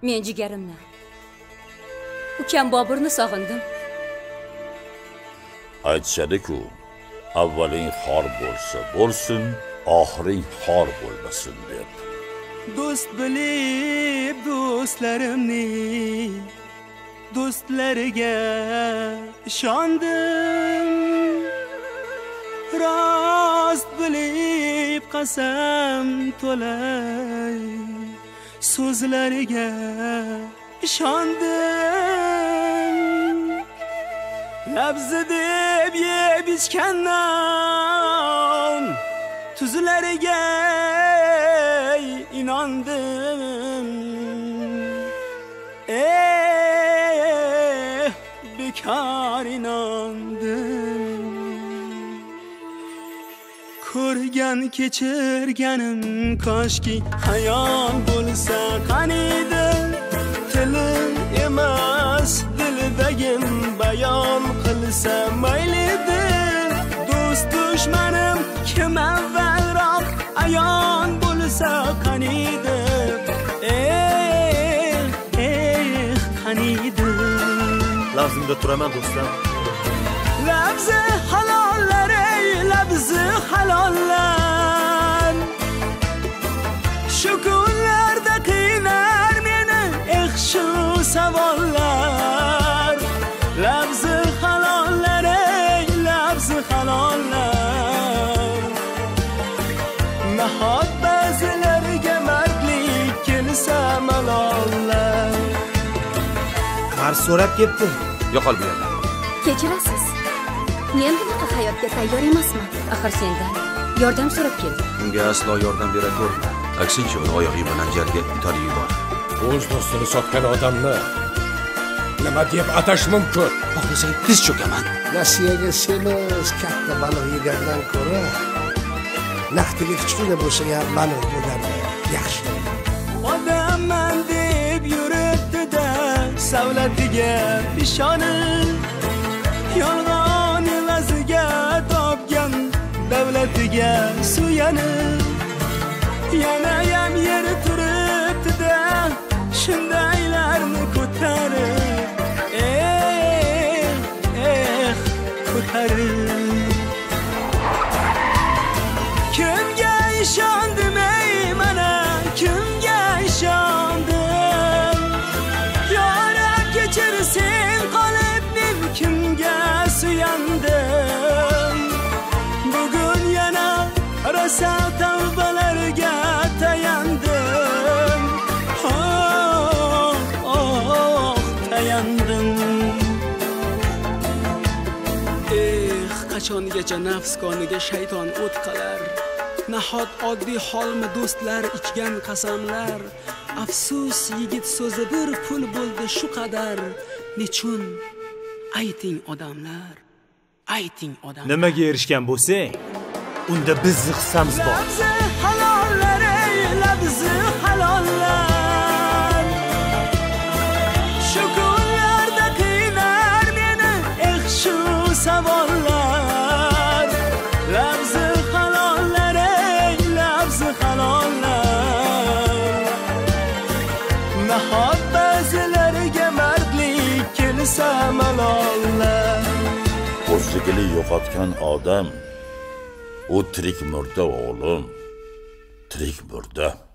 Men jigarimni, ukam Boburni sog'indim. Aytishadi-ku, avvaling xor bo'lsa bo'lsin, oxiring xor bo'lmasin deb. Do'st bilib do'stlarimning do'stlariga ishondim. Rost bilib qasam to'lay so'zlariga ishondim. Labzi deb yeb ichgandan tuzlariga inandim. Bekar inandim. Ko'rgan kechirganim koshki hayol bo'lsa qaniydi. Tilim emas dildagim bayon qilsa maylidi. Do'st dushmanim kim avvalroq ayon bo'lsa qaniydi. Qaniydi. Lafzimda turaman do'stlar. Labzi halollar, ey labzi halollar. Shu kunlarda qiynar meni shu savollar. Labzi halollar, ey labzi halollar. Nahot ba'zilarga mardlik kelsa malollar. Qarz so'rab ketdi. Yo'qol bu yerda. Kechirasiz. Men bunaqa hayotga tayyor emasman. Axir sendan yordam so'rab keldim. Unga aslo yordam bera ko'rma. Aksincha uni oyog'i bilan jarga itarib yubor. O'z do'stini sotgan odamni nima deb atash mumkin? Xohlasang tiz cho'kaman. Nasiyaga semiz katta baliq yegandan ko'ra naqdiga kichkina bo'lsa ham baliq bo'lgani yaxshi. Odamman deb yuribdi-da savlatiga ishonib, yolg'on evaziga topgan davlatiga suyanib, yana ham yer turibdi-da shundaylarni ko'tarib, ko'tarib. Kimga ishondim ey mana, kimga ishondim? Yorab kechir sen qalbim, kimga suyandim? Bugun yana rosa tavbalarga tayandim. Tayandim. Qachongacha nafs qoniga shayton o't qalar? Nahot oddiy holmi do'stlar ichgan qasamlar? Afsus yigit so'zi bir pul bo'ldi shu qadar. Nechun? Ayting odamlar, ayting odamlar. Nimaga erishgan bo'lsang, unda bizning hissamiz bor. Labzi halollar, ey labzi halollar. Shu kunlarda qiynar meni shu savollar. Labzi halollar, ey labzi halollar. Nahot ba'zilarga mardlik kelsa malollar. O'zligini yo'qotgan odam u tirik murda o'g'lim, tirik murda.